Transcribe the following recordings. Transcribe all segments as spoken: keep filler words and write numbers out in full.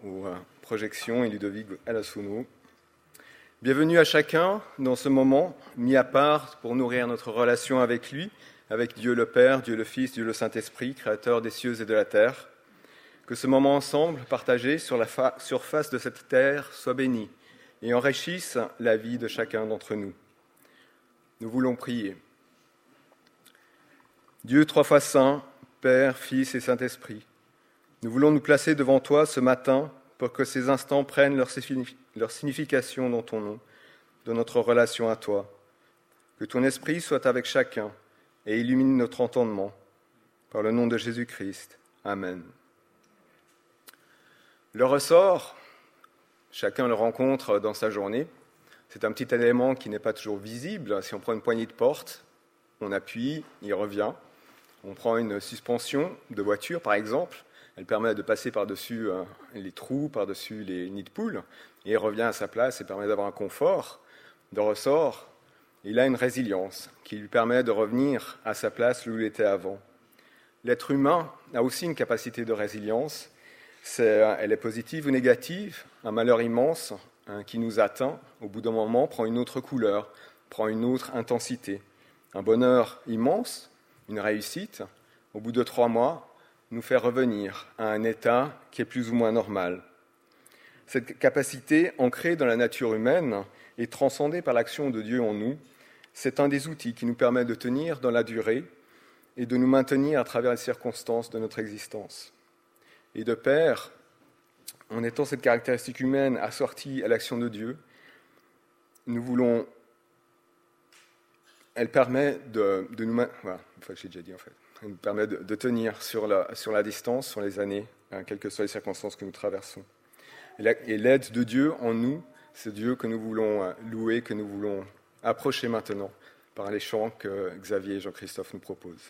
aux projections et Ludovic Alassono. Bienvenue à chacun dans ce moment mis à part pour nourrir notre relation avec lui, avec Dieu le Père, Dieu le Fils, Dieu le Saint-Esprit, créateur des cieux et de la terre. Que ce moment ensemble, partagé sur la fa- surface de cette terre, soit béni et enrichisse la vie de chacun d'entre nous. Nous voulons prier. Dieu trois fois saint, Père, Fils et Saint-Esprit, nous voulons nous placer devant toi ce matin pour que ces instants prennent leur, leur signification dans ton nom, dans notre relation à toi. Que ton esprit soit avec chacun et illumine notre entendement. Par le nom de Jésus-Christ. Amen. Le ressort, chacun le rencontre dans sa journée. C'est un petit élément qui n'est pas toujours visible. Si on prend une poignée de porte, on appuie, il revient. On prend une suspension de voiture, par exemple. Elle permet de passer par-dessus les trous, par-dessus les nids de poules, et il revient à sa place et permet d'avoir un confort de ressort. Il a une résilience qui lui permet de revenir à sa place où il était avant. L'être humain a aussi une capacité de résilience. C'est, elle est positive ou négative. Un malheur immense hein, qui nous atteint, au bout d'un moment, prend une autre couleur, prend une autre intensité. Un bonheur immense, une réussite, au bout de trois mois, nous fait revenir à un état qui est plus ou moins normal. Cette capacité, ancrée dans la nature humaine et transcendée par l'action de Dieu en nous, c'est un des outils qui nous permet de tenir dans la durée et de nous maintenir à travers les circonstances de notre existence. Et de pair, en étant cette caractéristique humaine assortie à l'action de Dieu, nous voulons... Elle permet de, de nous... Voilà, enfin, j'ai déjà dit en fait. Elle nous permet de, de tenir sur la, sur la distance, sur les années, hein, quelles que soient les circonstances que nous traversons. Et, la, et l'aide de Dieu en nous, c'est Dieu que nous voulons louer, que nous voulons approcher maintenant par les chants que Xavier et Jean-Christophe nous proposent.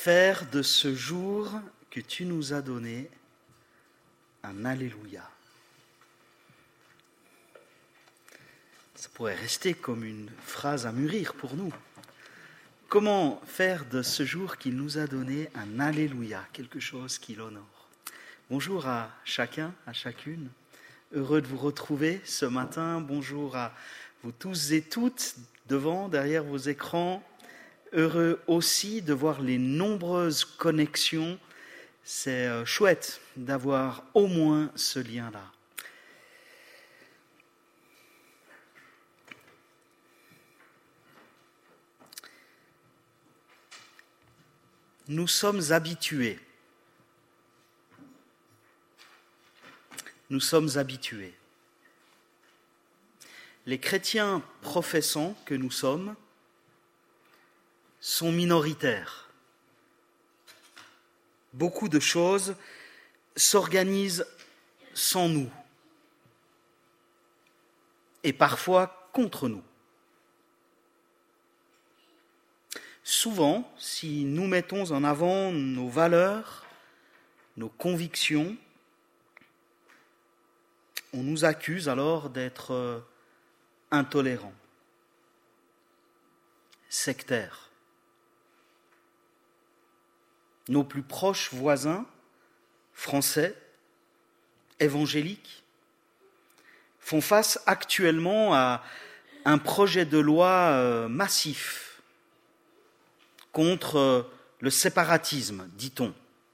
faire de ce jour que tu nous as donné un Alléluia. Ça pourrait rester comme une phrase à mûrir pour nous. Comment faire de ce jour qu'il nous a donné un Alléluia, quelque chose qui l'honore? Bonjour à chacun, à chacune. Heureux de vous retrouver ce matin. Bonjour à vous tous et toutes devant, derrière vos écrans. Heureux aussi de voir les nombreuses connexions. C'est chouette d'avoir au moins ce lien-là. Nous sommes habitués. Nous sommes habitués. Les chrétiens professants que nous sommes sont minoritaires. Beaucoup de choses s'organisent sans nous et parfois contre nous. Souvent, si nous mettons en avant nos valeurs, nos convictions, on nous accuse alors d'être intolérants, sectaires. Nos plus proches voisins, français, évangéliques, font face actuellement à un projet de loi massif contre le séparatisme, dit-on.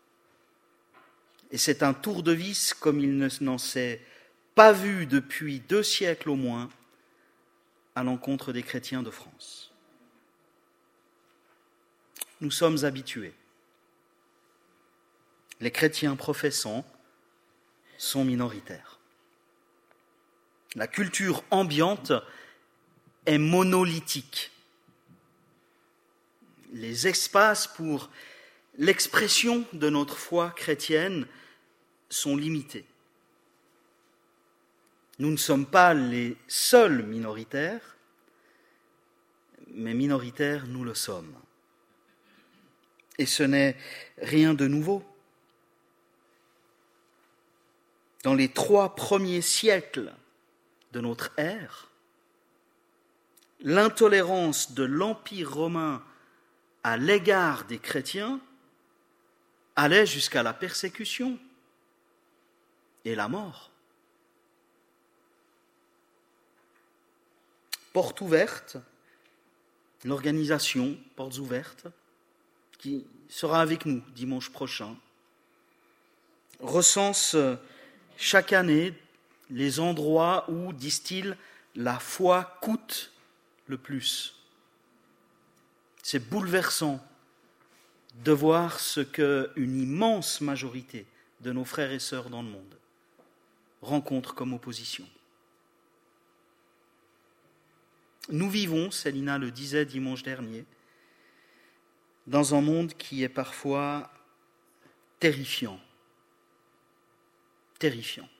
Et c'est un tour de vis comme il n'en s'est pas vu depuis deux siècles au moins à l'encontre des chrétiens de France. Nous sommes habitués. Les chrétiens professants sont minoritaires. La culture ambiante est monolithique. Les espaces pour l'expression de notre foi chrétienne sont limités. Nous ne sommes pas les seuls minoritaires, mais minoritaires nous le sommes. Et ce n'est rien de nouveau. Dans les trois premiers siècles de notre ère, l'intolérance de l'Empire romain à l'égard des chrétiens allait jusqu'à la persécution et la mort. Porte ouverte, l'organisation Portes ouvertes, qui sera avec nous dimanche prochain, recense chaque année les endroits où, disent-ils, la foi coûte le plus. C'est bouleversant de voir ce qu'une immense majorité de nos frères et sœurs dans le monde rencontrent comme opposition. Nous vivons, Célina le disait dimanche dernier, dans un monde qui est parfois terrifiant, terrifiant,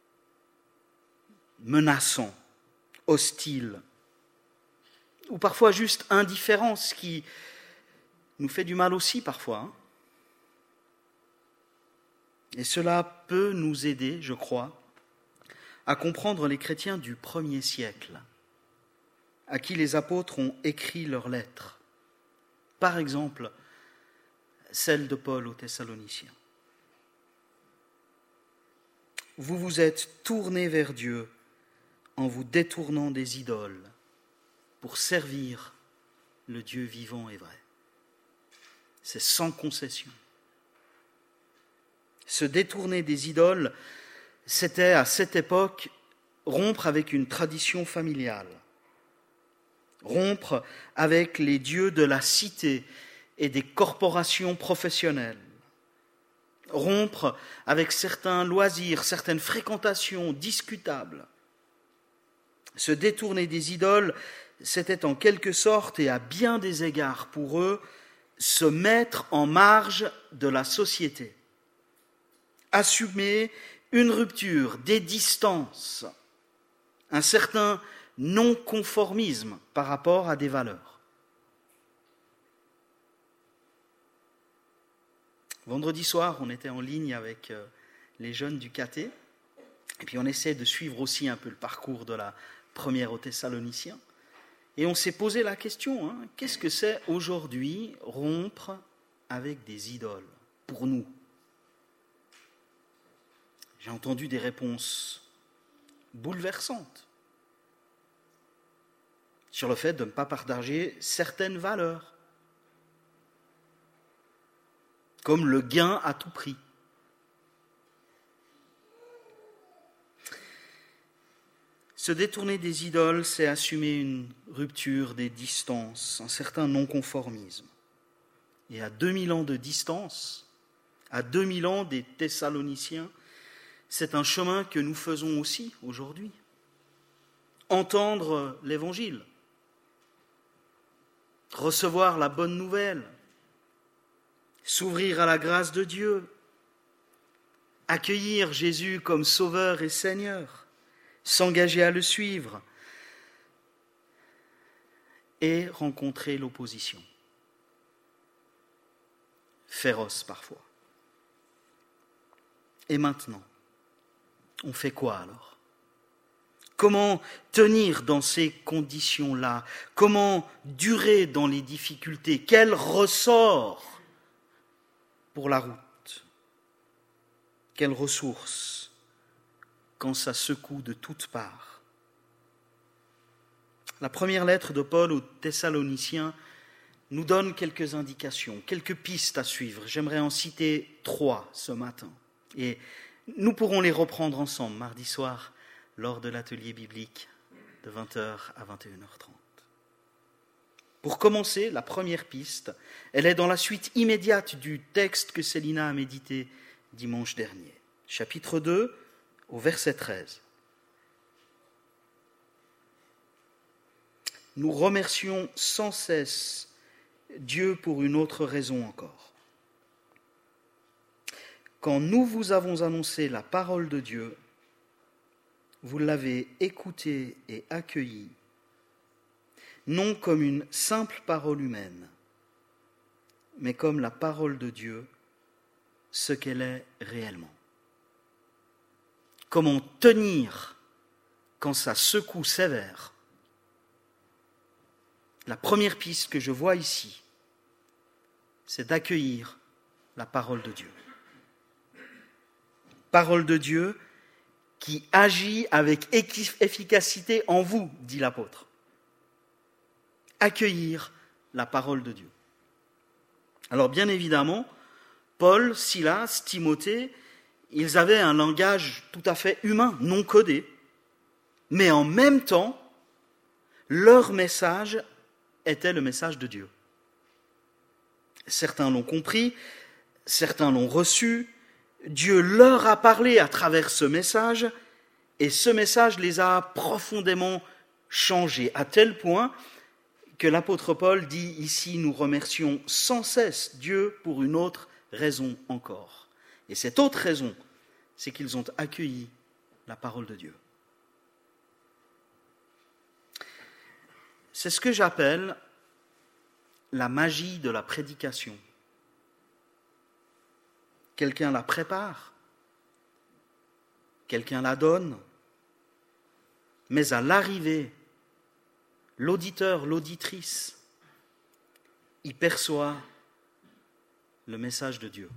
menaçant, hostile, ou parfois juste indifférent, ce qui nous fait du mal aussi parfois. Hein. Et cela peut nous aider, je crois, à comprendre les chrétiens du premier siècle, à qui les apôtres ont écrit leurs lettres. Par exemple, celle de Paul aux Thessaloniciens. Vous vous êtes tournés vers Dieu en vous détournant des idoles pour servir le Dieu vivant et vrai. C'est sans concession. Se détourner des idoles, c'était à cette époque rompre avec une tradition familiale, rompre avec les dieux de la cité et des corporations professionnelles, rompre avec certains loisirs, certaines fréquentations discutables. Se détourner des idoles, c'était en quelque sorte et à bien des égards pour eux se mettre en marge de la société, assumer une rupture, des distances, un certain non-conformisme par rapport à des valeurs. Vendredi soir, on était en ligne avec les jeunes du caté, et puis on essaie de suivre aussi un peu le parcours de la première aux Thessaloniciens. Et on s'est posé la question, hein, qu'est-ce que c'est aujourd'hui rompre avec des idoles pour nous ? J'ai entendu des réponses bouleversantes sur le fait de ne pas partager certaines valeurs, comme le gain à tout prix. Se détourner des idoles, c'est assumer une rupture des distances, un certain non-conformisme. Et à deux mille ans de distance, à deux mille ans des Thessaloniciens, c'est un chemin que nous faisons aussi aujourd'hui. Entendre l'Évangile, recevoir la bonne nouvelle, s'ouvrir à la grâce de Dieu, accueillir Jésus comme Sauveur et Seigneur, s'engager à le suivre et rencontrer l'opposition, féroce parfois. Et maintenant, on fait quoi alors ? Comment tenir dans ces conditions-là ? Comment durer dans les difficultés ? Quel ressort pour la route ? Quelles ressources quand ça secoue de toutes parts ? La première lettre de Paul aux Thessaloniciens nous donne quelques indications, quelques pistes à suivre. J'aimerais en citer trois ce matin. Et nous pourrons les reprendre ensemble mardi soir lors de l'atelier biblique de vingt heures à vingt et une heures trente. Pour commencer, la première piste, elle est dans la suite immédiate du texte que Célina a médité dimanche dernier. Chapitre deux, au verset treize. Nous remercions sans cesse Dieu pour une autre raison encore. Quand nous vous avons annoncé la parole de Dieu, vous l'avez écoutée et accueillie, non comme une simple parole humaine, mais comme la parole de Dieu, ce qu'elle est réellement. Comment tenir quand ça secoue sévère ? La première piste que je vois ici, c'est d'accueillir la parole de Dieu. Parole de Dieu qui agit avec efficacité en vous, dit l'apôtre. Accueillir la parole de Dieu. Alors bien évidemment, Paul, Silas, Timothée, ils avaient un langage tout à fait humain, non codé, mais en même temps, leur message était le message de Dieu. Certains l'ont compris, certains l'ont reçu, Dieu leur a parlé à travers ce message, et ce message les a profondément changés, à tel point que l'apôtre Paul dit ici, nous remercions sans cesse Dieu pour une autre raison encore. Et cette autre raison, c'est qu'ils ont accueilli la parole de Dieu. C'est ce que j'appelle la magie de la prédication. Quelqu'un la prépare, quelqu'un la donne, mais à l'arrivée, l'auditeur, l'auditrice, y perçoit le message de Dieu.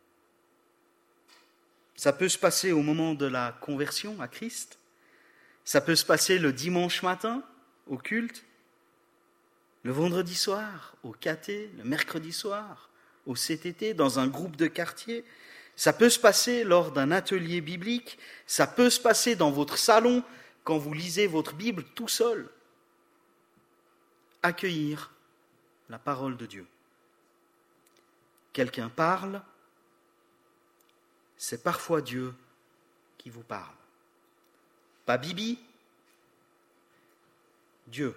Ça peut se passer au moment de la conversion à Christ, ça peut se passer le dimanche matin au culte, le vendredi soir au caté, le mercredi soir au C T T, dans un groupe de quartier. Ça peut se passer lors d'un atelier biblique, ça peut se passer dans votre salon quand vous lisez votre Bible tout seul. Accueillir la parole de Dieu. Quelqu'un parle, c'est parfois Dieu qui vous parle. Pas Bibi, Dieu.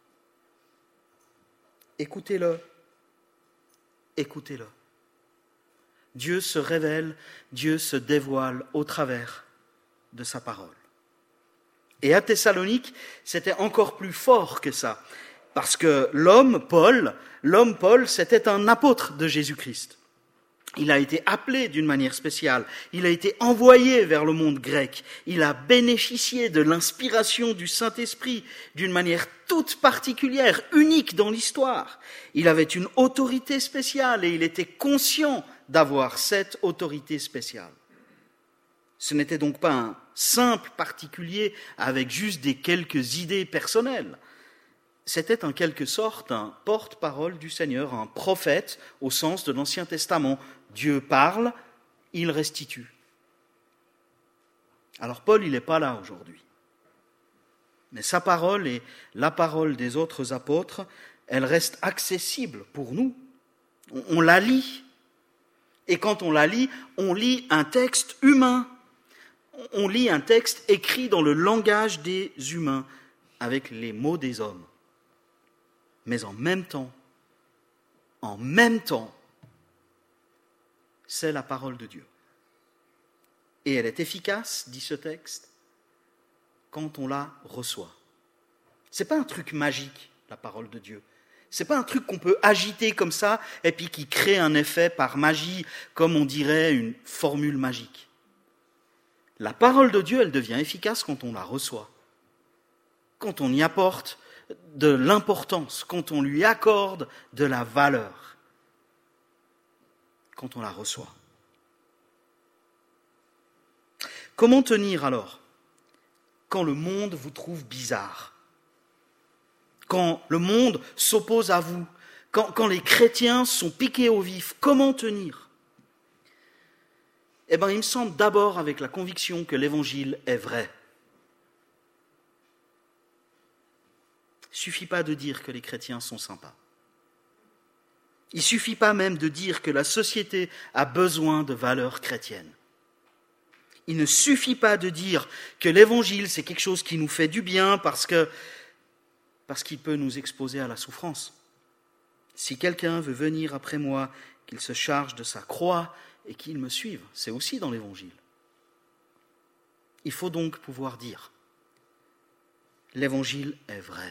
Écoutez-le, écoutez-le. Dieu se révèle, Dieu se dévoile au travers de sa parole. Et à Thessalonique, c'était encore plus fort que ça, parce que l'homme Paul, l'homme Paul, c'était un apôtre de Jésus-Christ. Il a été appelé d'une manière spéciale. Il a été envoyé vers le monde grec. Il a bénéficié de l'inspiration du Saint-Esprit d'une manière toute particulière, unique dans l'histoire. Il avait une autorité spéciale et il était conscient d'avoir cette autorité spéciale. Ce n'était donc pas un simple particulier avec juste des quelques idées personnelles. C'était en quelque sorte un porte-parole du Seigneur, un prophète au sens de l'Ancien Testament. Dieu parle, il restitue. Alors Paul, il n'est pas là aujourd'hui. Mais sa parole et la parole des autres apôtres, elle reste accessible pour nous. On la lit. Et quand on la lit, on lit un texte humain. On lit un texte écrit dans le langage des humains, avec les mots des hommes. Mais en même temps, en même temps, c'est la parole de Dieu. Et elle est efficace, dit ce texte, quand on la reçoit. Ce n'est pas un truc magique, la parole de Dieu. Ce n'est pas un truc qu'on peut agiter comme ça et puis qui crée un effet par magie, comme on dirait une formule magique. La parole de Dieu, elle devient efficace quand on la reçoit, quand on y apporte de l'importance, quand on lui accorde de la valeur, quand on la reçoit. Comment tenir alors quand le monde vous trouve bizarre, quand le monde s'oppose à vous, quand, quand les chrétiens sont piqués au vif? Comment tenir? Eh bien, il me semble d'abord avec la conviction que l'Évangile est vrai. Il ne suffit pas de dire que les chrétiens sont sympas. Il ne suffit pas même de dire que la société a besoin de valeurs chrétiennes. Il ne suffit pas de dire que l'Évangile, c'est quelque chose qui nous fait du bien parce que, parce qu'il peut nous exposer à la souffrance. Si quelqu'un veut venir après moi, qu'il se charge de sa croix et qu'il me suive. C'est aussi dans l'Évangile. Il faut donc pouvoir dire, l'Évangile est vrai.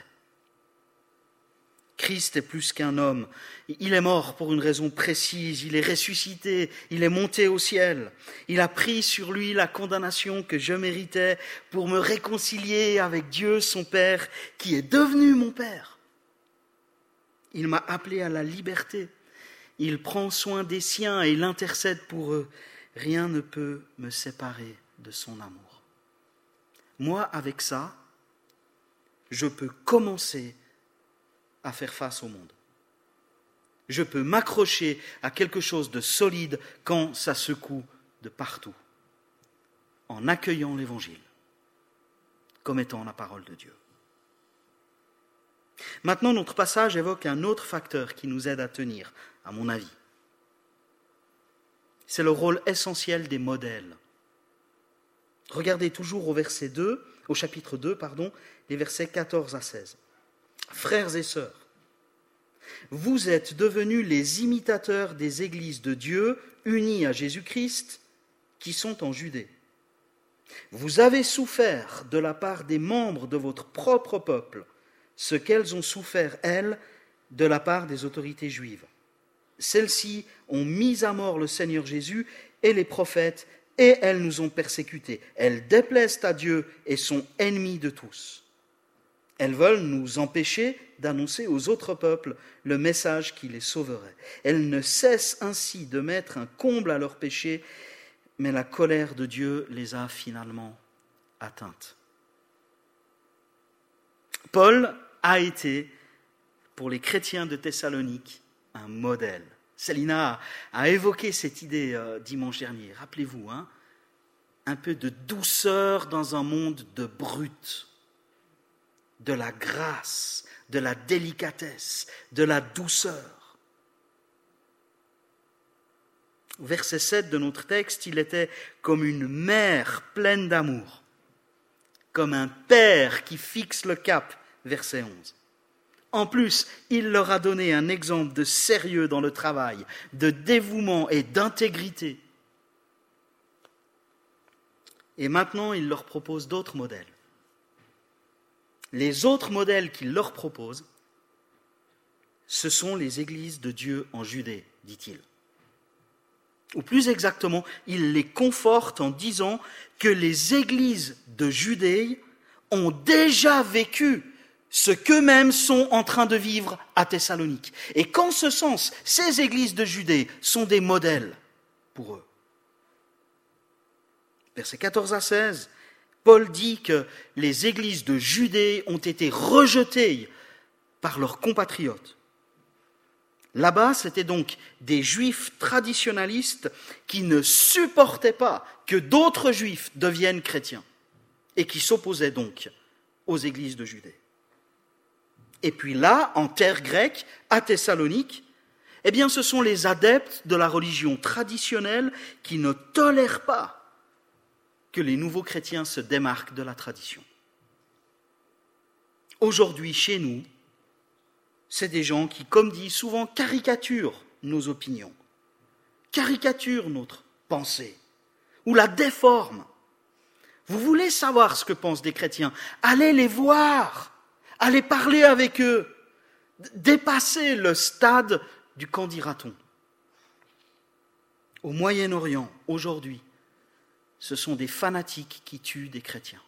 Christ est plus qu'un homme. Il est mort pour une raison précise. Il est ressuscité. Il est monté au ciel. Il a pris sur lui la condamnation que je méritais pour me réconcilier avec Dieu, son Père, qui est devenu mon Père. Il m'a appelé à la liberté. Il prend soin des siens et il intercède pour eux. Rien ne peut me séparer de son amour. Moi, avec ça, je peux commencer à faire face au monde. Je peux m'accrocher à quelque chose de solide quand ça secoue de partout, en accueillant l'Évangile comme étant la parole de Dieu. Maintenant, notre passage évoque un autre facteur qui nous aide à tenir, à mon avis. C'est le rôle essentiel des modèles. Regardez toujours au verset deux, au chapitre deux, pardon, les versets quatorze à seize. Frères et sœurs, vous êtes devenus les imitateurs des églises de Dieu unies à Jésus-Christ qui sont en Judée. Vous avez souffert de la part des membres de votre propre peuple ce qu'elles ont souffert, elles, de la part des autorités juives. Celles-ci ont mis à mort le Seigneur Jésus et les prophètes, et elles nous ont persécutés. Elles déplaisent à Dieu et sont ennemies de tous. Elles veulent nous empêcher d'annoncer aux autres peuples le message qui les sauverait. Elles ne cessent ainsi de mettre un comble à leurs péchés, mais la colère de Dieu les a finalement atteintes. Paul a été, pour les chrétiens de Thessalonique, un modèle. Célina a évoqué cette idée euh, dimanche dernier. Rappelez-vous, hein, un peu de douceur dans un monde de brut, de la grâce, de la délicatesse, de la douceur. Au verset sept de notre texte, il était comme une mère pleine d'amour, comme un père qui fixe le cap, verset onze. En plus, il leur a donné un exemple de sérieux dans le travail, de dévouement et d'intégrité. Et maintenant, il leur propose d'autres modèles. Les autres modèles qu'il leur propose, ce sont les églises de Dieu en Judée, dit-il. Ou plus exactement, il les conforte en disant que les églises de Judée ont déjà vécu ce qu'eux-mêmes sont en train de vivre à Thessalonique. Et qu'en ce sens, ces églises de Judée sont des modèles pour eux. Versets quatorze à seize, Paul dit que les églises de Judée ont été rejetées par leurs compatriotes. Là-bas, c'était donc des juifs traditionalistes qui ne supportaient pas que d'autres juifs deviennent chrétiens et qui s'opposaient donc aux églises de Judée. Et puis là, en terre grecque, à Thessalonique, eh bien, ce sont les adeptes de la religion traditionnelle qui ne tolèrent pas que les nouveaux chrétiens se démarquent de la tradition. Aujourd'hui, chez nous, c'est des gens qui, comme dit souvent, caricaturent nos opinions, caricaturent notre pensée, ou la déforment. Vous voulez savoir ce que pensent des chrétiens? Allez les voir, allez parler avec eux, dépassez le stade du qu'en dira-t-on. Au Moyen-Orient, aujourd'hui, ce sont des fanatiques qui tuent des chrétiens.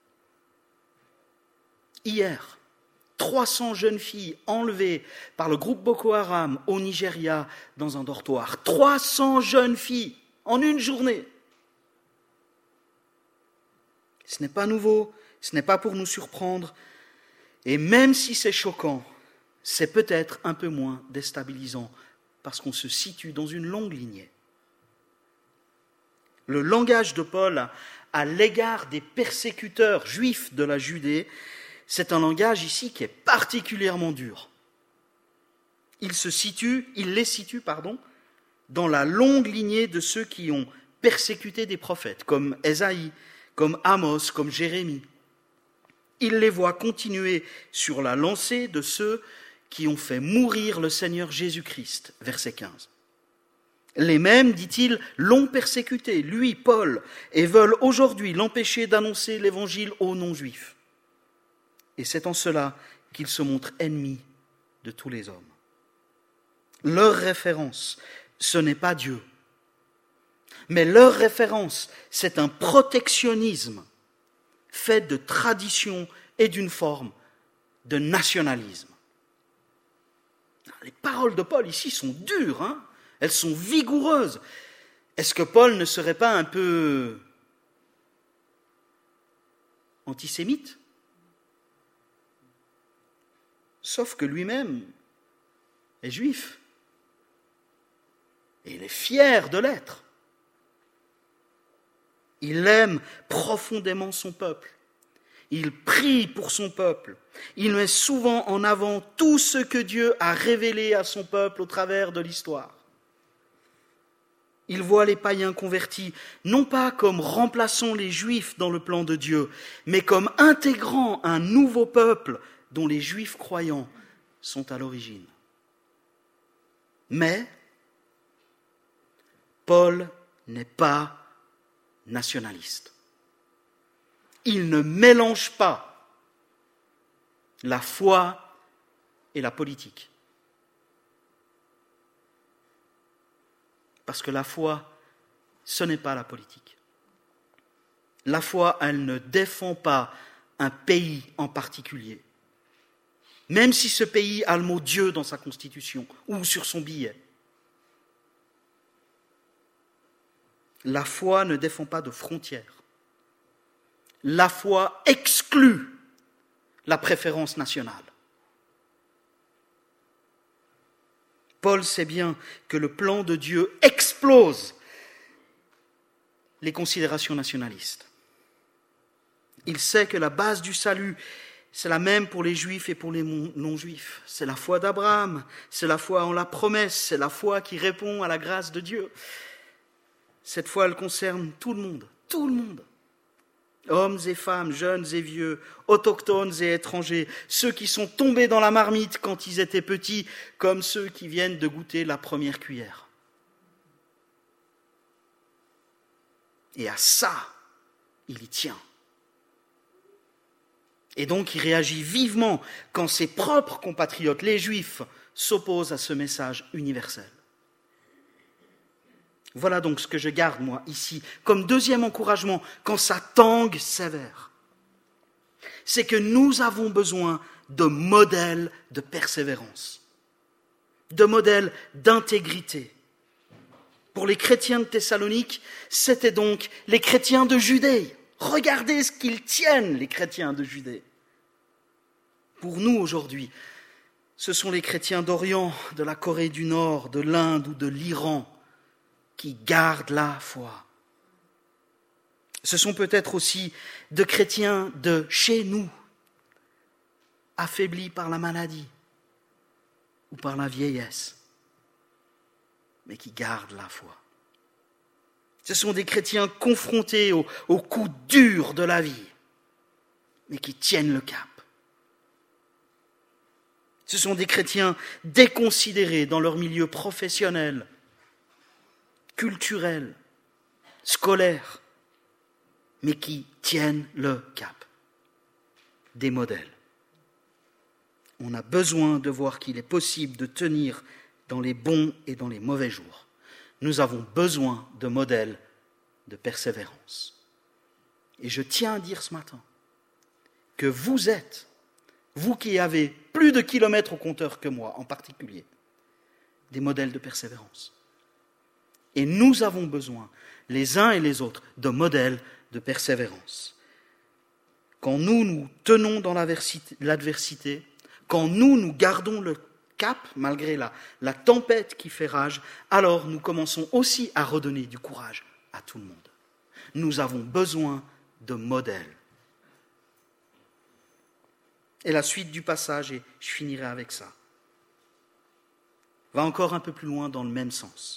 Hier, trois cents jeunes filles enlevées par le groupe Boko Haram au Nigeria dans un dortoir. trois cents jeunes filles en une journée. Ce n'est pas nouveau, ce n'est pas pour nous surprendre. Et même si c'est choquant, c'est peut-être un peu moins déstabilisant parce qu'on se situe dans une longue lignée. Le langage de Paul à l'égard des persécuteurs juifs de la Judée, c'est un langage ici qui est particulièrement dur. Il se situe, il les situe, pardon, dans la longue lignée de ceux qui ont persécuté des prophètes, comme Ésaïe, comme Amos, comme Jérémie. Il les voit continuer sur la lancée de ceux qui ont fait mourir le Seigneur Jésus-Christ, verset quinze. Les mêmes, dit-il, l'ont persécuté, lui, Paul, et veulent aujourd'hui l'empêcher d'annoncer l'évangile aux non-juifs. Et c'est en cela qu'ils se montrent ennemis de tous les hommes. Leur référence, ce n'est pas Dieu. Mais leur référence, c'est un protectionnisme fait de tradition et d'une forme de nationalisme. Les paroles de Paul ici sont dures, hein ? Elles sont vigoureuses. Est-ce que Paul ne serait pas un peu antisémite ? Sauf que lui-même est juif. Et il est fier de l'être. Il aime profondément son peuple. Il prie pour son peuple. Il met souvent en avant tout ce que Dieu a révélé à son peuple au travers de l'histoire. Il voit les païens convertis non pas comme remplaçant les juifs dans le plan de Dieu, mais comme intégrant un nouveau peuple dont les juifs croyants sont à l'origine. Mais Paul n'est pas nationaliste. Il ne mélange pas la foi et la politique. Parce que la foi, ce n'est pas la politique. La foi, elle ne défend pas un pays en particulier. Même si ce pays a le mot Dieu dans sa constitution ou sur son billet. La foi ne défend pas de frontières. La foi exclut la préférence nationale. Paul sait bien que le plan de Dieu explose les considérations nationalistes. Il sait que la base du salut, c'est la même pour les juifs et pour les non-juifs. C'est la foi d'Abraham, c'est la foi en la promesse, c'est la foi qui répond à la grâce de Dieu. Cette foi, elle concerne tout le monde, tout le monde. Hommes et femmes, jeunes et vieux, autochtones et étrangers, ceux qui sont tombés dans la marmite quand ils étaient petits, comme ceux qui viennent de goûter la première cuillère. Et à ça, il y tient. Et donc il réagit vivement quand ses propres compatriotes, les Juifs, s'opposent à ce message universel. Voilà donc ce que je garde, moi, ici, comme deuxième encouragement, quand ça tangue sévère. C'est que nous avons besoin de modèles de persévérance, de modèles d'intégrité. Pour les chrétiens de Thessalonique, c'était donc les chrétiens de Judée. Regardez ce qu'ils tiennent, les chrétiens de Judée. Pour nous, aujourd'hui, ce sont les chrétiens d'Orient, de la Corée du Nord, de l'Inde ou de l'Iran qui gardent la foi. Ce sont peut-être aussi de chrétiens de chez nous, affaiblis par la maladie ou par la vieillesse, mais qui gardent la foi. Ce sont des chrétiens confrontés aux, aux coups durs de la vie, mais qui tiennent le cap. Ce sont des chrétiens déconsidérés dans leur milieu professionnel, culturel, scolaire, mais qui tiennent le cap. Des modèles. On a besoin de voir qu'il est possible de tenir dans les bons et dans les mauvais jours. Nous avons besoin de modèles de persévérance. Et je tiens à dire ce matin que vous êtes, vous qui avez plus de kilomètres au compteur que moi en particulier, des modèles de persévérance. Et nous avons besoin, les uns et les autres, de modèles de persévérance. Quand nous nous tenons dans l'adversité, quand nous nous gardons le cap, malgré la, la tempête qui fait rage, alors nous commençons aussi à redonner du courage à tout le monde. Nous avons besoin de modèles. Et la suite du passage, et je finirai avec ça, va encore un peu plus loin dans le même sens.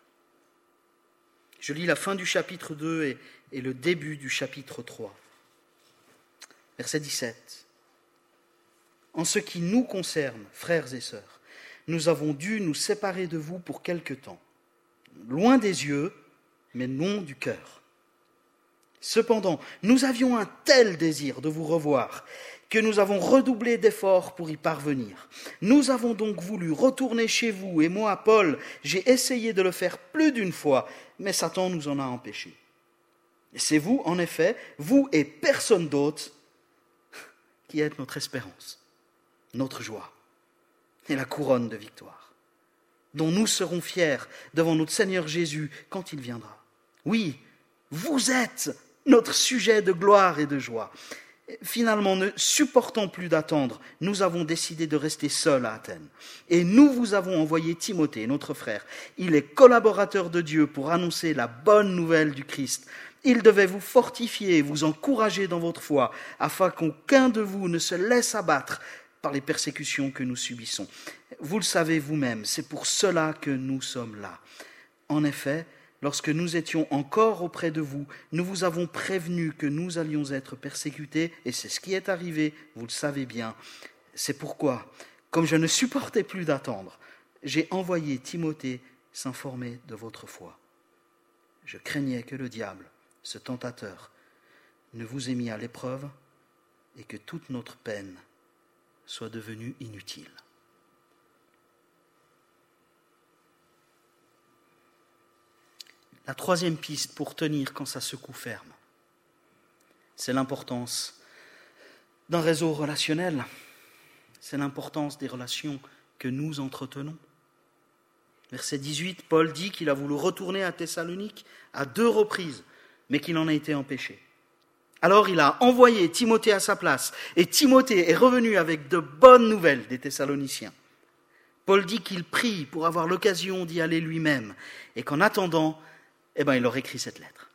Je lis la fin du chapitre deux et, et le début du chapitre trois. Verset dix-sept. En ce qui nous concerne, frères et sœurs, nous avons dû nous séparer de vous pour quelque temps, loin des yeux, mais non du cœur. Cependant, nous avions un tel désir de vous revoir que nous avons redoublé d'efforts pour y parvenir. Nous avons donc voulu retourner chez vous, et moi, Paul, j'ai essayé de le faire plus d'une fois, mais Satan nous en a empêchés. Et c'est vous, en effet, vous et personne d'autre, qui êtes notre espérance, notre joie et la couronne de victoire, dont nous serons fiers devant notre Seigneur Jésus quand il viendra. Oui, vous êtes notre sujet de gloire et de joie. Finalement, ne supportant plus d'attendre, nous avons décidé de rester seuls à Athènes. Et nous vous avons envoyé Timothée, notre frère. Il est collaborateur de Dieu pour annoncer la bonne nouvelle du Christ. Il devait vous fortifier et vous encourager dans votre foi, afin qu'aucun de vous ne se laisse abattre par les persécutions que nous subissons. Vous le savez vous-même, c'est pour cela que nous sommes là. En effet, lorsque nous étions encore auprès de vous, nous vous avons prévenu que nous allions être persécutés, et c'est ce qui est arrivé, vous le savez bien. C'est pourquoi, comme je ne supportais plus d'attendre, j'ai envoyé Timothée s'informer de votre foi. Je craignais que le diable, ce tentateur, ne vous ait mis à l'épreuve et que toute notre peine soit devenue inutile. La troisième piste pour tenir quand ça secoue ferme, c'est l'importance d'un réseau relationnel. C'est l'importance des relations que nous entretenons. Verset dix-huit, Paul dit qu'il a voulu retourner à Thessalonique à deux reprises, mais qu'il en a été empêché. Alors il a envoyé Timothée à sa place, et Timothée est revenu avec de bonnes nouvelles des Thessaloniciens. Paul dit qu'il prie pour avoir l'occasion d'y aller lui-même, et qu'en attendant, eh ben, il leur écrit cette lettre.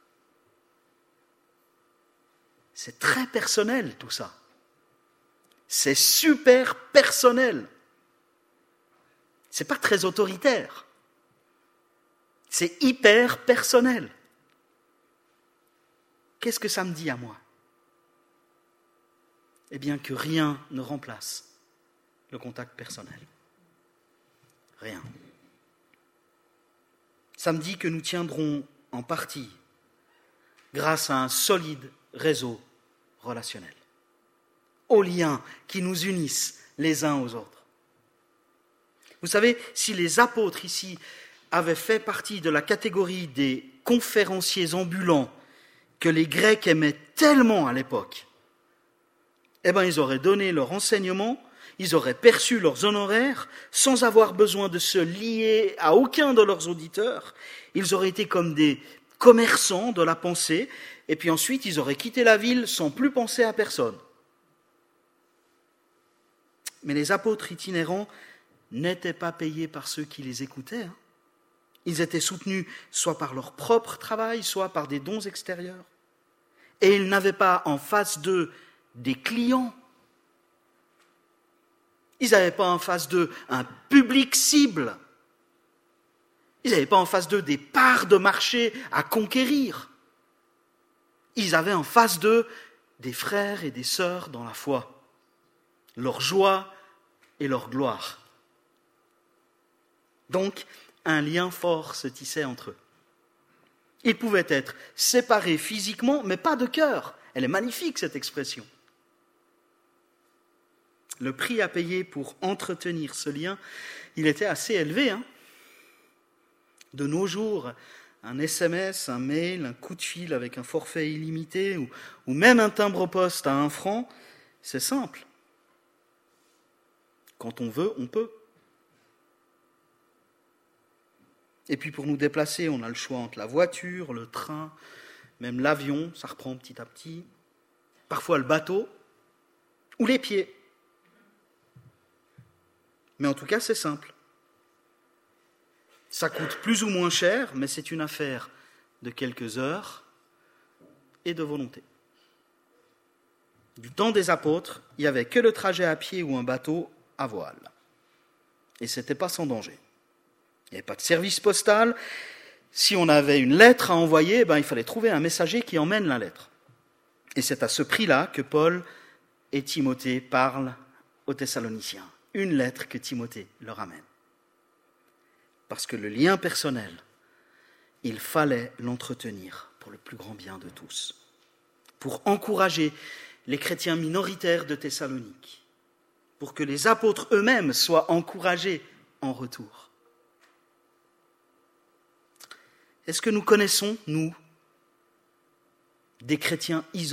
C'est très personnel tout ça. C'est super personnel. C'est pas très autoritaire. C'est hyper personnel. Qu'est-ce que ça me dit à moi ? Eh bien que rien ne remplace le contact personnel. Rien. Ça me dit que nous tiendrons en partie grâce à un solide réseau relationnel, aux liens qui nous unissent les uns aux autres. Vous savez, si les apôtres ici avaient fait partie de la catégorie des conférenciers ambulants que les Grecs aimaient tellement à l'époque, eh bien, ils auraient donné leur enseignement, ils auraient perçu leurs honoraires sans avoir besoin de se lier à aucun de leurs auditeurs. Ils auraient été comme des commerçants de la pensée, et puis ensuite ils auraient quitté la ville sans plus penser à personne. Mais les apôtres itinérants n'étaient pas payés par ceux qui les écoutaient. Hein. Ils étaient soutenus soit par leur propre travail, soit par des dons extérieurs. Et ils n'avaient pas en face d'eux des clients. Ils n'avaient pas en face d'eux un public cible. Ils n'avaient pas en face d'eux des parts de marché à conquérir. Ils avaient en face d'eux des frères et des sœurs dans la foi, leur joie et leur gloire. Donc, un lien fort se tissait entre eux. Ils pouvaient être séparés physiquement, mais pas de cœur. Elle est magnifique, cette expression. Le prix à payer pour entretenir ce lien, il était assez élevé. Hein. De nos jours, un S M S, un mail, un coup de fil avec un forfait illimité ou, ou même un timbre-poste à un franc, c'est simple. Quand on veut, on peut. Et puis pour nous déplacer, on a le choix entre la voiture, le train, même l'avion, ça reprend petit à petit, parfois le bateau ou les pieds. Mais en tout cas, c'est simple. Ça coûte plus ou moins cher, mais c'est une affaire de quelques heures et de volonté. Du temps des apôtres, il n'y avait que le trajet à pied ou un bateau à voile. Et ce n'était pas sans danger. Il n'y avait pas de service postal. Si on avait une lettre à envoyer, ben, il fallait trouver un messager qui emmène la lettre. Et c'est à ce prix-là que Paul et Timothée parlent aux Thessaloniciens. Une lettre que Timothée leur amène. Parce que le lien personnel, il fallait l'entretenir pour le plus grand bien de tous. Pour encourager les chrétiens minoritaires de Thessalonique. Pour que les apôtres eux-mêmes soient encouragés en retour. Est-ce que nous connaissons, nous, des chrétiens isolés ?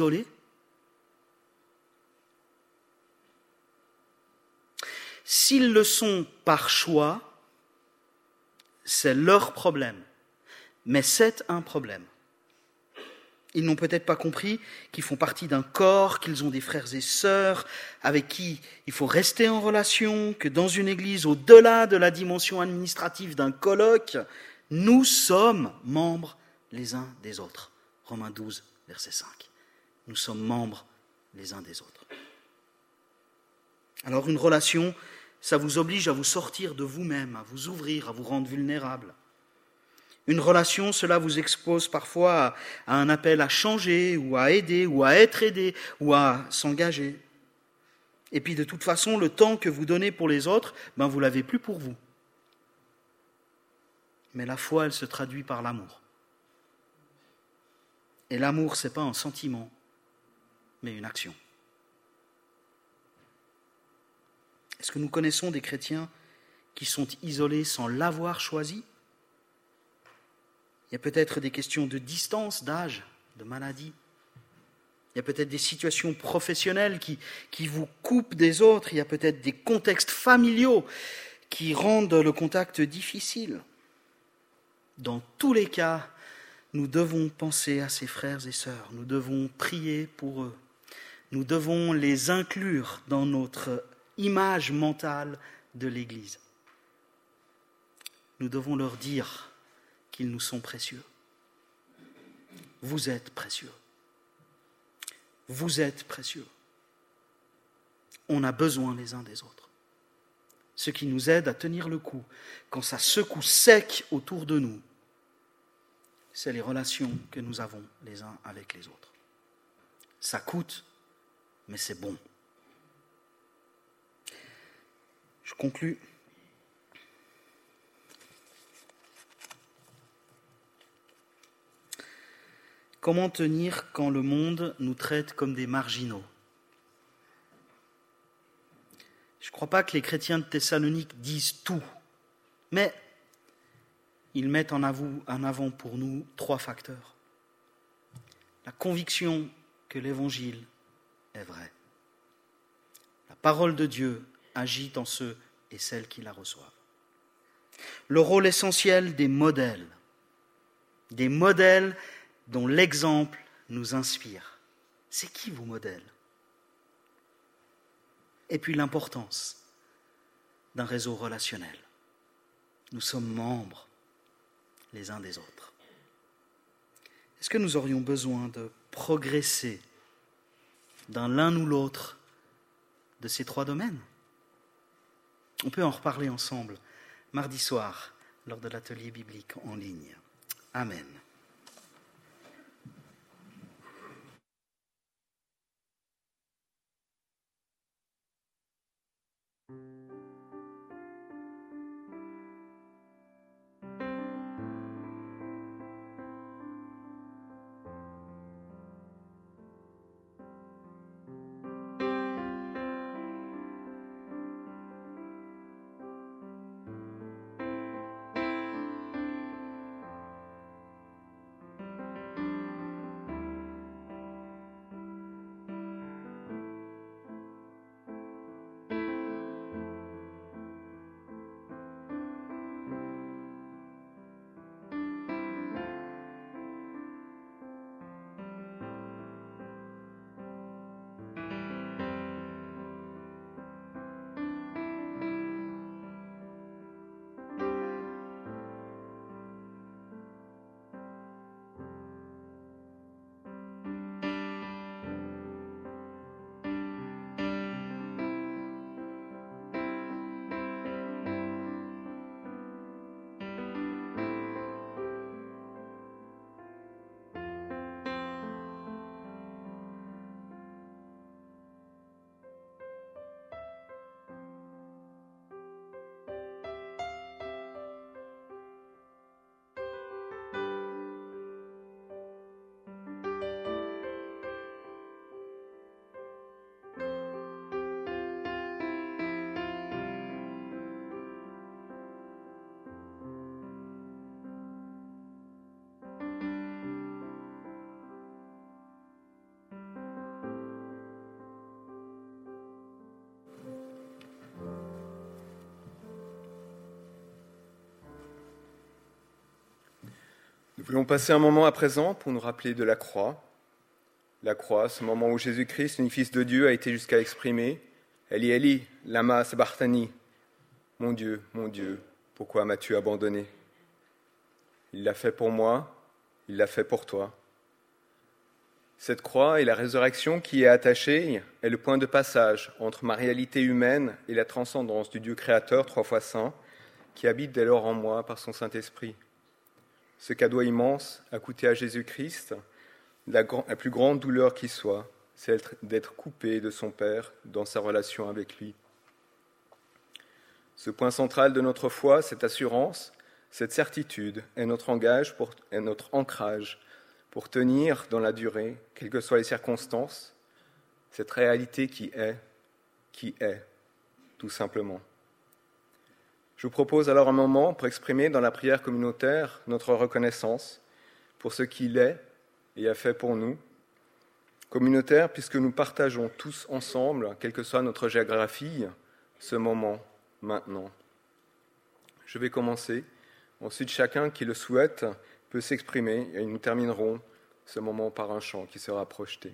S'ils le sont par choix, c'est leur problème. Mais c'est un problème. Ils n'ont peut-être pas compris qu'ils font partie d'un corps, qu'ils ont des frères et sœurs avec qui il faut rester en relation, que dans une église, au-delà de la dimension administrative d'un colloque, nous sommes membres les uns des autres. Romains douze, verset cinq. Nous sommes membres les uns des autres. Alors une relation, ça vous oblige à vous sortir de vous-même, à vous ouvrir, à vous rendre vulnérable. Une relation, cela vous expose parfois à un appel à changer, ou à aider, ou à être aidé, ou à s'engager. Et puis de toute façon, le temps que vous donnez pour les autres, ben vous ne l'avez plus pour vous. Mais la foi, elle se traduit par l'amour. Et l'amour, ce n'est pas un sentiment, mais une action. Est-ce que nous connaissons des chrétiens qui sont isolés sans l'avoir choisi ? Il y a peut-être des questions de distance, d'âge, de maladie. Il y a peut-être des situations professionnelles qui, qui vous coupent des autres. Il y a peut-être des contextes familiaux qui rendent le contact difficile. Dans tous les cas, nous devons penser à ces frères et sœurs. Nous devons prier pour eux. Nous devons les inclure dans notre image mentale de l'Église. Nous devons leur dire qu'ils nous sont précieux. Vous êtes précieux. Vous êtes précieux. On a besoin les uns des autres. Ce qui nous aide à tenir le coup quand ça secoue sec autour de nous, c'est les relations que nous avons les uns avec les autres. Ça coûte, mais c'est bon. Je conclus. Comment tenir quand le monde nous traite comme des marginaux ? Je ne crois pas que les chrétiens de Thessalonique disent tout, mais il ils mettent en avant pour nous trois facteurs. La conviction que l'Évangile est vrai. La parole de Dieu agit en ceux et celles qui la reçoivent. Le rôle essentiel des modèles, des modèles dont l'exemple nous inspire. C'est qui vos modèles ? Et puis l'importance d'un réseau relationnel. Nous sommes membres les uns des autres. Est-ce que nous aurions besoin de progresser dans l'un ou l'autre de ces trois domaines ? On peut en reparler ensemble mardi soir lors de l'atelier biblique en ligne. Amen. Nous voulons passer un moment à présent pour nous rappeler de la croix. La croix, ce moment où Jésus-Christ, l'unique Fils de Dieu, a été jusqu'à exprimer « Eli, Eli, lama sabachthani » « Mon Dieu, mon Dieu, pourquoi m'as-tu abandonné ?» Il l'a fait pour moi, il l'a fait pour toi. Cette croix et la résurrection qui y est attachée est le point de passage entre ma réalité humaine et la transcendance du Dieu créateur, trois fois saint, qui habite dès lors en moi par son Saint-Esprit. Ce cadeau immense a coûté à Jésus-Christ la, grand, la plus grande douleur qui soit, c'est d'être coupé de son Père dans sa relation avec lui. Ce point central de notre foi, cette assurance, cette certitude est notre, engage pour, est notre ancrage pour tenir dans la durée, quelles que soient les circonstances, cette réalité qui est, qui est, tout simplement. Je vous propose alors un moment pour exprimer dans la prière communautaire notre reconnaissance pour ce qu'il est et a fait pour nous. Communautaire puisque nous partageons tous ensemble, quelle que soit notre géographie, ce moment maintenant. Je vais commencer. Ensuite, chacun qui le souhaite peut s'exprimer et nous terminerons ce moment par un chant qui sera projeté.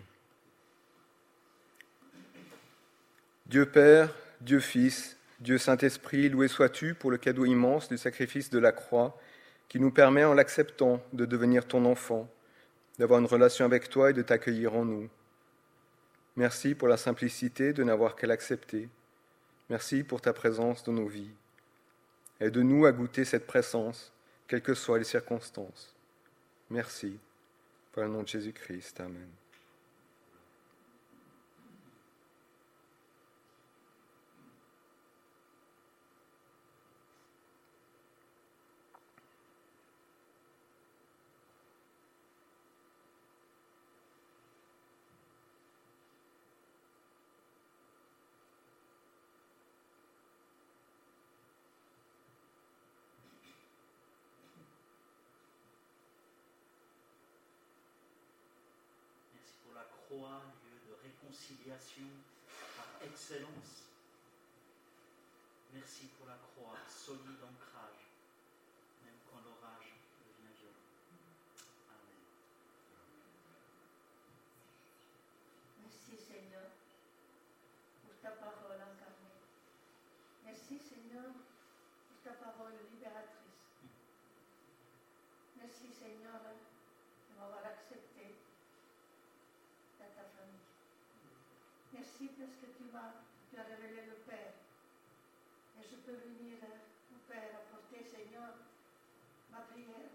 Dieu Père, Dieu Fils, Dieu Saint-Esprit, loué sois-tu pour le cadeau immense du sacrifice de la croix qui nous permet, en l'acceptant, de devenir ton enfant, d'avoir une relation avec toi et de t'accueillir en nous. Merci pour la simplicité de n'avoir qu'à l'accepter. Merci pour ta présence dans nos vies. Aide-nous à goûter cette présence, quelles que soient les circonstances. Merci. Par le nom de Jésus-Christ. Amen. croix, lieu de réconciliation par excellence. Merci pour la croix, solide ancrage, même quand l'orage devient violent. Amen. Merci Seigneur pour ta parole incarnée. Merci Seigneur pour ta parole libératrice. Merci Seigneur de m'avoir accepté dans ta famille. Merci parce que tu m'as tu as révélé le Père. Et je peux venir au Père apporter Seigneur ma prière.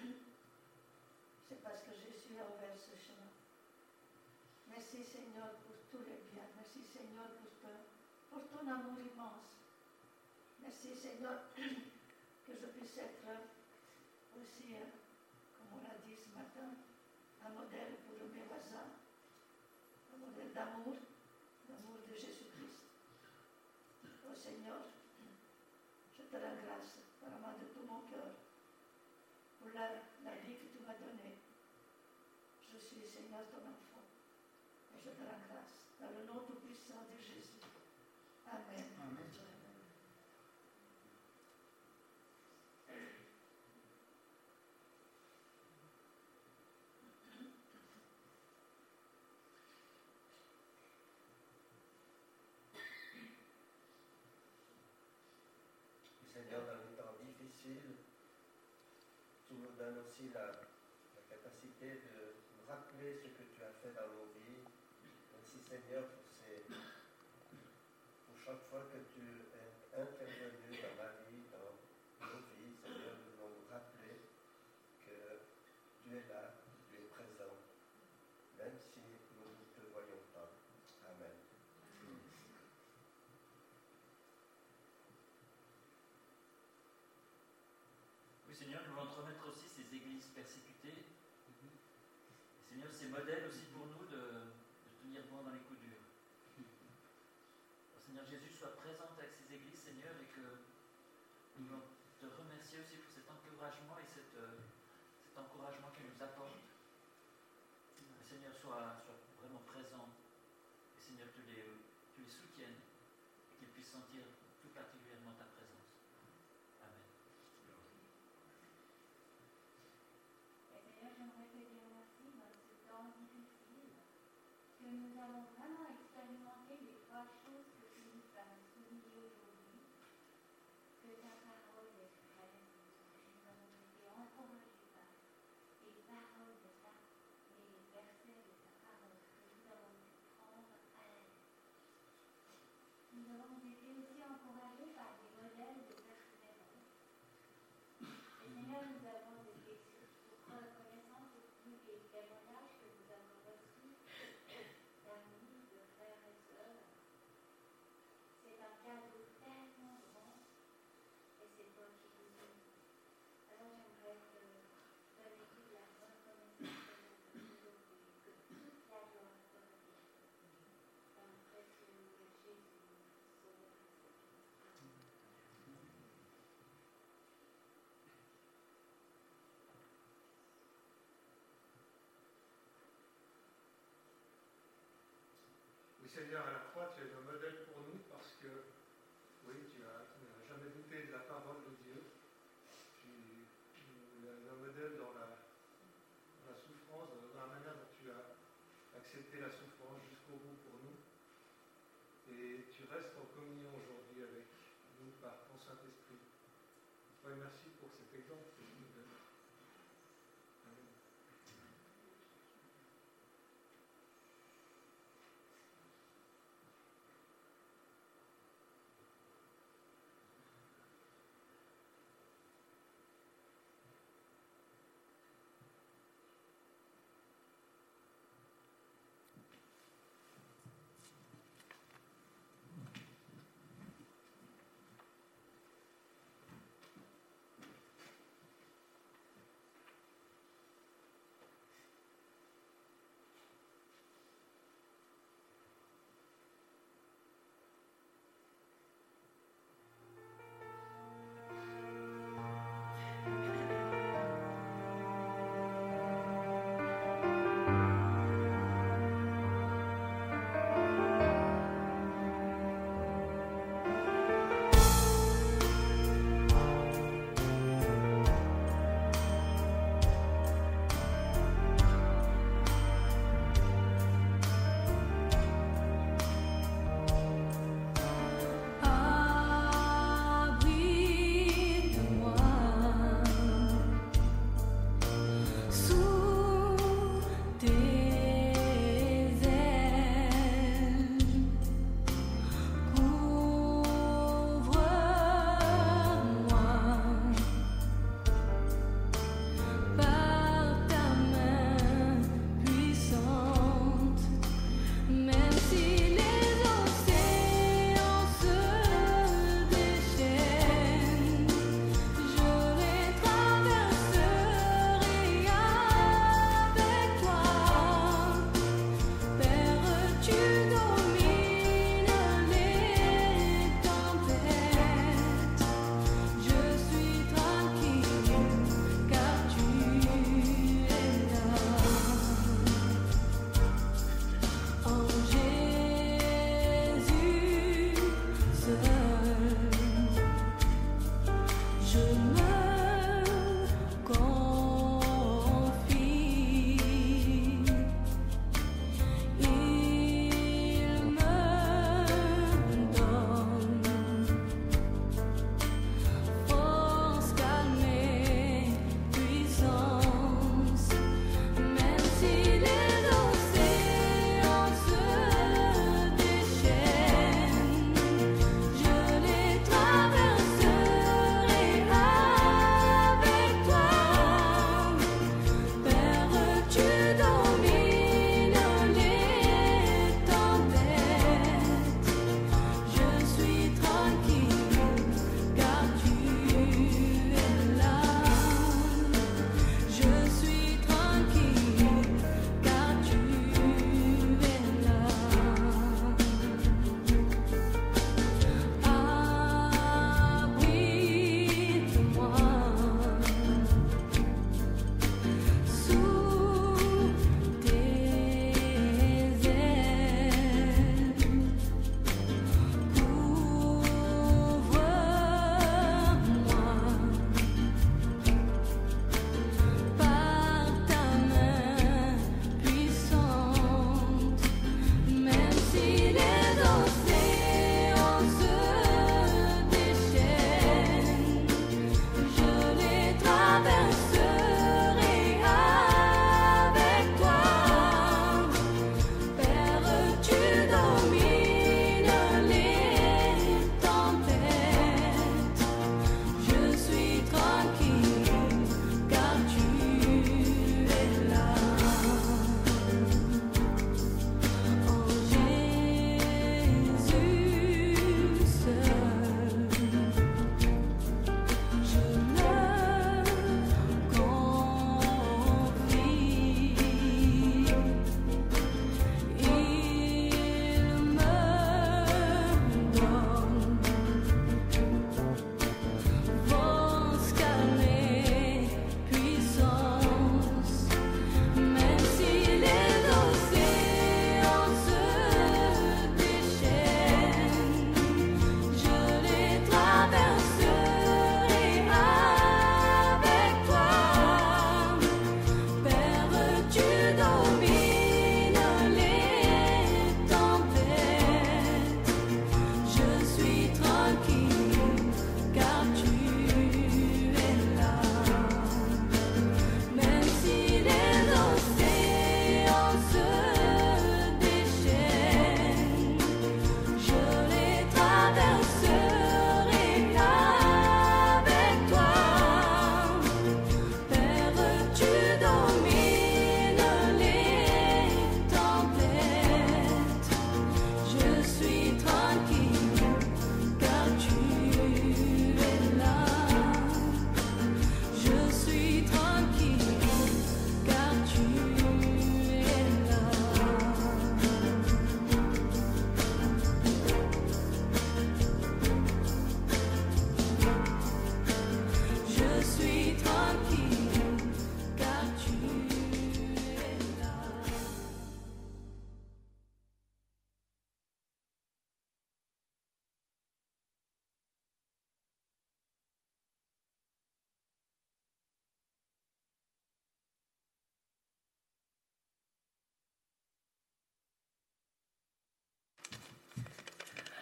C'est parce que je suis envers ce chemin. Merci Seigneur pour tous les biens. Merci Seigneur pour ton, pour ton amour immense. Merci Seigneur que je puisse être aussi, comme on l'a dit ce matin, un modèle pour mes voisins, un modèle d'amour, d'amour de Jésus-Christ. Oh Seigneur, je te rends grâce vraiment de tout mon cœur pour la, la vie que tu m'as donnée. Je suis Seigneur ton enfant. Et je te rends grâce. Dans le nom tout-puissant de Jésus. Amen. Amen. Seigneur, dans les temps difficiles, tu nous donnes aussi la, la capacité de nous rappeler ce que tu as fait dans nos vies. Merci Seigneur pour, ces, pour chaque fois que tu es intervenu dans ma vie, dans nos vies. Seigneur, nous voulons nous rappeler que tu es là, tu es présent, même si nous ne te voyons pas. Amen. Oui, Seigneur, nous voulons te remettre aussi ces églises persécutées. Et Seigneur, ces modèles aussi pour nous de, de tenir bon dans les coups durs. Alors, Seigneur Jésus, sois présente avec ces églises, Seigneur, et que nous voulons te remercier aussi pour cet encouragement et cette, euh, cet encouragement qu'il nous apporte. Et Seigneur, sois, sois vraiment présent. Et Seigneur, tu les, tu les soutiennes et qu'ils puissent sentir tout particulièrement ta présence. Amen. Seigneur, j'aimerais te dire merci dans ce temps difficile, que nous allons vraiment expérimenter les trois choses que tu nous as soulignées aujourd'hui, que ta parole est vraie, nous avons été encouragés par les paroles de ta, les versets de ta parole, que nous avons pu prendre à la lettre. Nous avons été aussi encouragés par des modèles de persévérance. Et Seigneur, nous avons été reconnaissant pour tous les témoignages que nous avons reçus d'amis, de frères et sœurs. C'est un cadeau tellement grand et c'est toi qui nous donnes. Alors j'aimerais te donner toute la reconnaissance de notre aujourd'hui, que toute la gloire te revienne. Dans le précieux nom de Jésus, Sauveur et Seigneur. Oui, Seigneur, à la croix, tu es un modèle pour nous parce que, oui, tu n'as jamais douté de la parole de Dieu. Tu es un modèle dans la, dans la souffrance, dans la manière dont tu as accepté la souffrance jusqu'au bout pour nous. Et tu restes en communion aujourd'hui avec nous par ton Saint-Esprit. Oui, merci pour cet exemple que tu nous donnes. Amen.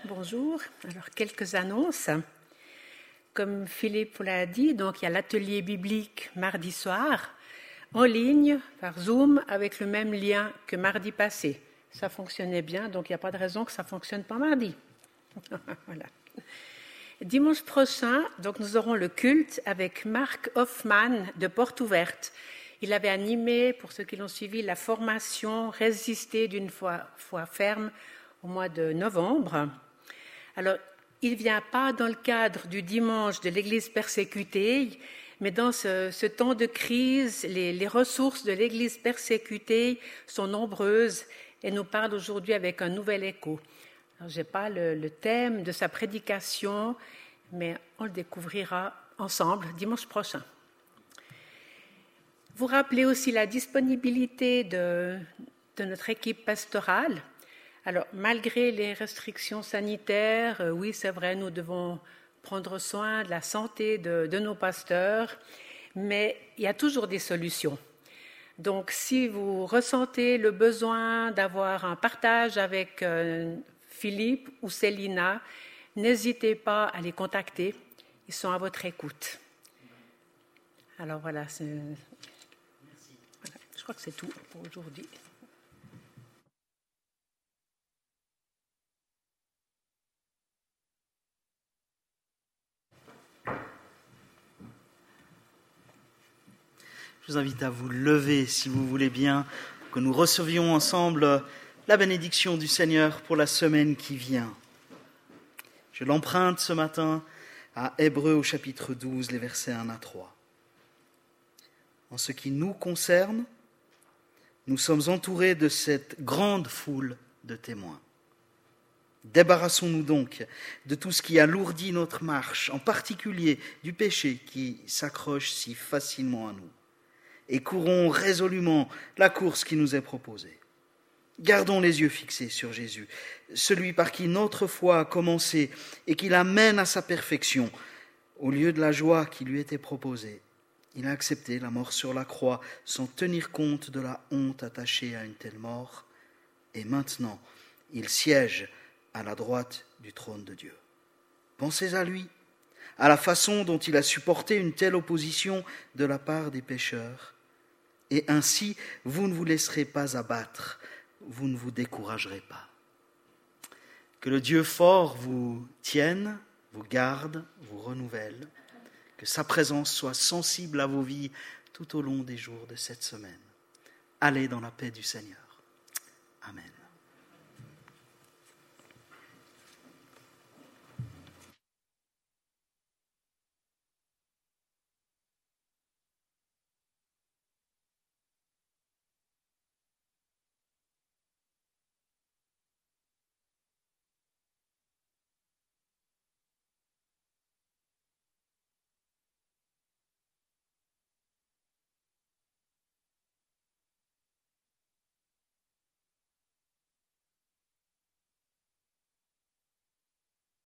bonjour. Alors, quelques annonces. Comme Philippe vous l'a dit, donc il y a l'atelier biblique mardi soir, en ligne, par Zoom, avec le même lien que mardi passé. Ça fonctionnait bien, donc il n'y a pas de raison que ça ne fonctionne pas mardi. Voilà. Dimanche prochain, donc, nous aurons le culte avec Marc Hoffman de Porte Ouverte. Il avait animé, pour ceux qui l'ont suivi, la formation « Résister d'une foi, foi ferme » au mois de novembre. Alors, il ne vient pas dans le cadre du dimanche de l'Église persécutée, mais dans ce, ce temps de crise, les, les ressources de l'Église persécutée sont nombreuses et nous parlent aujourd'hui avec un nouvel écho. Alors, je n'ai pas le, le thème de sa prédication, mais on le découvrira ensemble dimanche prochain. Vous rappelez aussi la disponibilité de, de notre équipe pastorale. Alors, malgré les restrictions sanitaires, euh, oui, c'est vrai, nous devons prendre soin de la santé de, de nos pasteurs, mais il y a toujours des solutions. Donc, si vous ressentez le besoin d'avoir un partage avec euh, Philippe ou Célina, n'hésitez pas à les contacter. Ils sont à votre écoute. Alors voilà, c'est... Voilà, je crois que c'est tout pour aujourd'hui. Je vous invite à vous lever, si vous voulez bien, que nous recevions ensemble la bénédiction du Seigneur pour la semaine qui vient. Je l'emprunte ce matin à Hébreux au chapitre douze, les versets un à trois. En ce qui nous concerne, nous sommes entourés de cette grande foule de témoins. Débarrassons-nous donc de tout ce qui alourdit notre marche, en particulier du péché qui s'accroche si facilement à nous. Et courons résolument la course qui nous est proposée. Gardons les yeux fixés sur Jésus, celui par qui notre foi a commencé et qui l'amène à sa perfection. Au lieu de la joie qui lui était proposée, il a accepté la mort sur la croix sans tenir compte de la honte attachée à une telle mort. Et maintenant, il siège à la droite du trône de Dieu. Pensez à lui, à la façon dont il a supporté une telle opposition de la part des pécheurs. Et ainsi, vous ne vous laisserez pas abattre, vous ne vous découragerez pas. Que le Dieu fort vous tienne, vous garde, vous renouvelle, que sa présence soit sensible à vos vies tout au long des jours de cette semaine. Allez dans la paix du Seigneur. Amen.